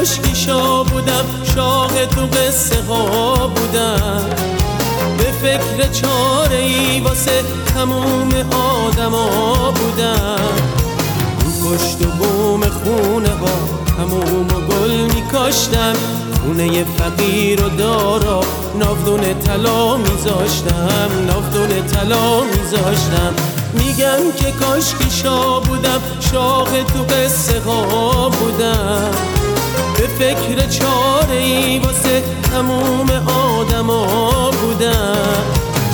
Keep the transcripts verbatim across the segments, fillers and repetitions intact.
کاشکی شاه بودم، شاه تو قصه ها بودم. به فکر چاره ای واسه تموم آدما بودم. رو پشت و بوم خونه ها تموم و گل میکاشتم. خونه فقیر و دارا ناودون طلا میذاشتم، ناودون طلا میذاشتم. میگم که کاشکی شاه بودم، شاه تو قصه ها بودم. به فکر چاره ای واسه تموم آدما بودم.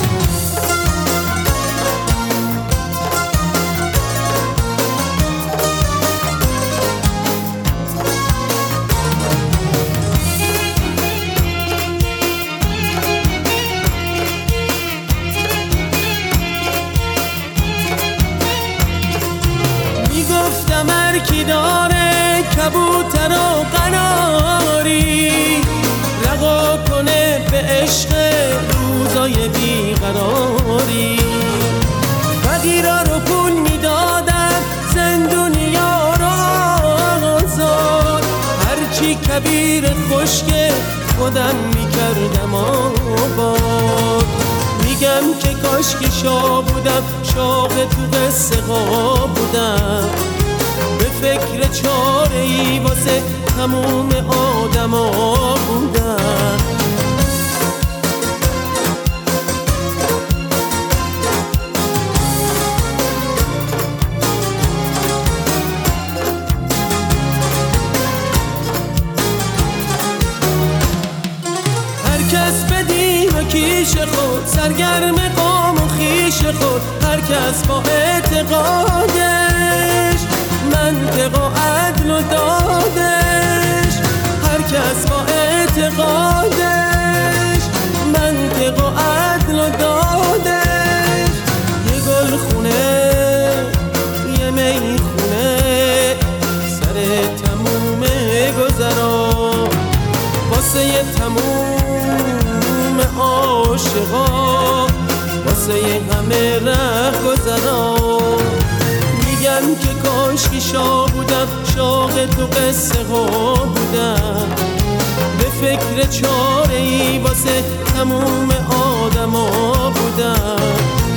گفتم هرکی داره کبوتر و قناری، رها کنه به عشق روزای بیقراری. فقیرا رو پول میدادم، زندونیا رو آزاد. هرچی کبیر خشک خودم میکردم آباد. میگم که کاشکی شاه بودم، شاه تو قصه ها بودم. به فکر چاره ای واسه تموم آدما بودم. هر کس به دین و کیش خود، سرگرم قام و خیش خود. هر کس با اعتقادش، منطق و عدل و دادش. هر کس با اعتقادش، منطق و عدل و دادش. یه گل خونه، یه می خونه، سر تموم گذرا. واسه یه تموم عاشقا، واسه یه همه ره گذرا. میگم که کاشکی شاه بودم، شاه تو قصه ها بودم. به فکر چاره ای واسه تموم آدما بودم.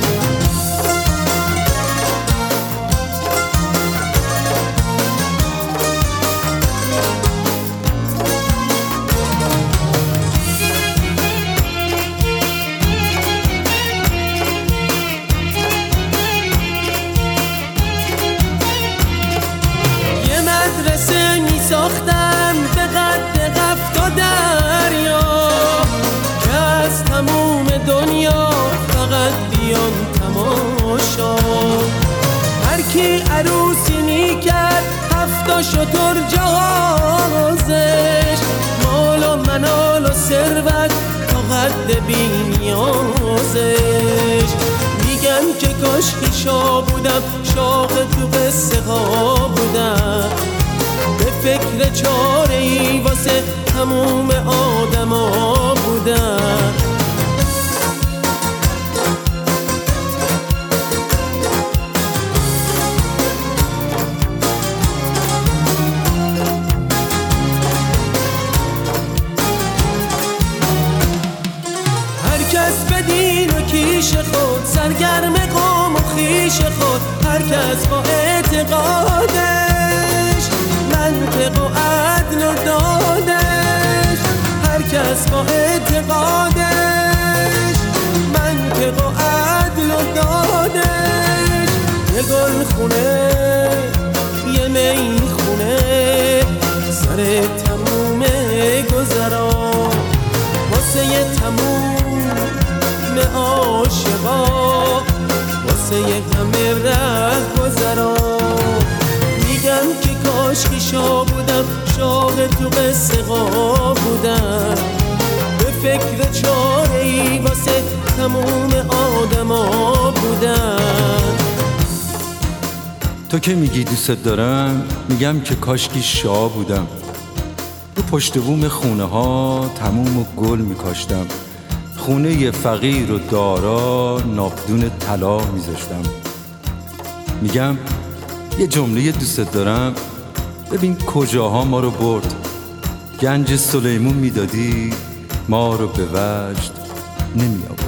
مدرسه می ساختم به قد قفت و دریا، که از تموم دنیا فقط بیان تماشا. هر کی عروسی می کرد هفتا شتر جهازش. مال و منال و ثروت تا قد بی نیازش. میگم که کاشکی شاه بودم، شاه تو قصه ها بودم. به فکر چاره ای واسه تموم آدما بودم. هر کس به دین و کیش خود، سرگرم قوم و خیش خود. هر کس با اعتقادش، منطق و عدل و دادش. هر کس با اعتقادش، منطق و عدل و دادش. یه گل خونه، یه می خونه، سر تموم گذرا. واسه یه تموم عاشقا، واسه یه همه ره گذرا. میگم که کاشکی شاه بودم، شاه تو قصه ها بودم. به فکر چاره ای واسه تموم آدما بودم. تو که میگی دوست دارم، میگم که کاشکی شاه بودم. رو پشت بوم خونه ها تموم و گل میکاشتم. خونه فقیر و دارا ناودون طلا میذاشتم. میگم یه جمله دوست دارم، ببین کجاها ما رو برد. گنج سلیمون میدادی ما رو به وجد نمی آورد.